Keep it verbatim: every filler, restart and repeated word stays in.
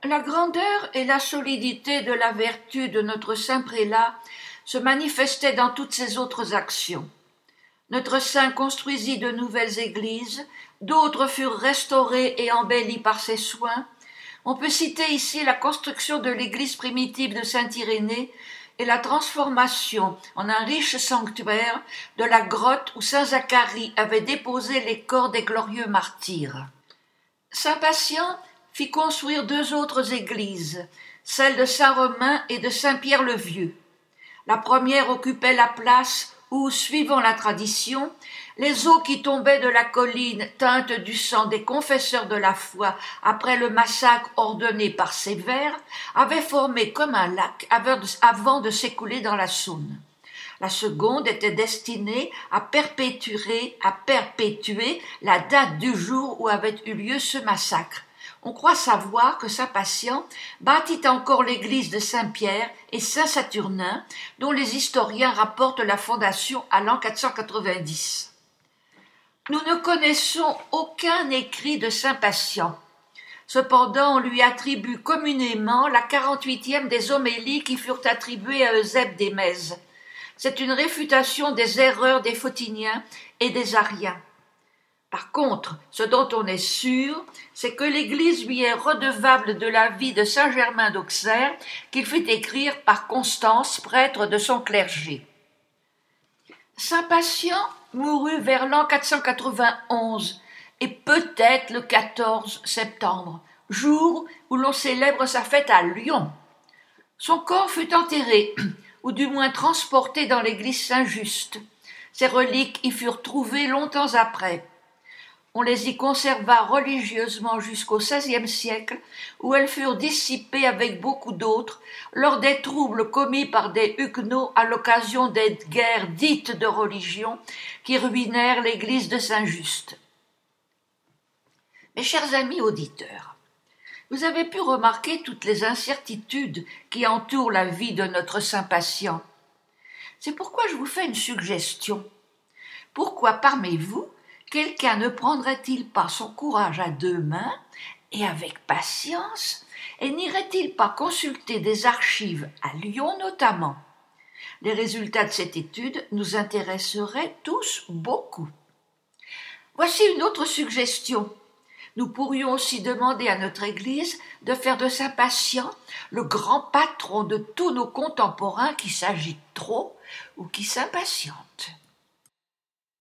La grandeur et la solidité de la vertu de notre saint prélat se manifestaient dans toutes ses autres actions. Notre saint construisit de nouvelles églises, d'autres furent restaurées et embellies par ses soins. On peut citer ici la construction de l'église primitive de Saint-Irénée et la transformation en un riche sanctuaire de la grotte où saint Zacharie avait déposé les corps des glorieux martyrs. Saint Patient fit construire deux autres églises, celle de Saint-Romain et de Saint-Pierre-le-Vieux. La première occupait la place où, suivant la tradition, les eaux qui tombaient de la colline teintes du sang des confesseurs de la foi après le massacre ordonné par Sévère avaient formé comme un lac avant de s'écouler dans la Saône. La seconde était destinée à perpétuer, à perpétuer la date du jour où avait eu lieu ce massacre. On croit savoir que saint Patient bâtit encore l'église de Saint-Pierre et Saint-Saturnin, dont les historiens rapportent la fondation à l'an quatre cent quatre-vingt-dix. Nous ne connaissons aucun écrit de saint Patient. Cependant, on lui attribue communément la quarante-huitième des homélies qui furent attribuées à Eusèbe d'Émèse. C'est une réfutation des erreurs des Photiniens et des Ariens. Par contre, ce dont on est sûr, c'est que l'Église lui est redevable de la vie de saint Germain d'Auxerre qu'il fit écrire par Constance, prêtre de son clergé. Saint Patient mourut vers l'an quatre cent quatre-vingt-onze et peut-être le quatorze septembre, jour où l'on célèbre sa fête à Lyon. Son corps fut enterré, ou du moins transporté dans l'église Saint-Just. Ses reliques y furent trouvées longtemps après. On les y conserva religieusement jusqu'au seizième siècle, où elles furent dissipées avec beaucoup d'autres lors des troubles commis par des huguenots à l'occasion des guerres dites de religion qui ruinèrent l'église de Saint-Just. Mes chers amis auditeurs, vous avez pu remarquer toutes les incertitudes qui entourent la vie de notre saint Patient. C'est pourquoi je vous fais une suggestion. Pourquoi parmi vous quelqu'un ne prendrait-il pas son courage à deux mains et avec patience et n'irait-il pas consulter des archives à Lyon notamment? Les résultats de cette étude nous intéresseraient tous beaucoup. Voici une autre suggestion. Nous pourrions aussi demander à notre Église de faire de saint Patient le grand patron de tous nos contemporains qui s'agitent trop ou qui s'impatientent.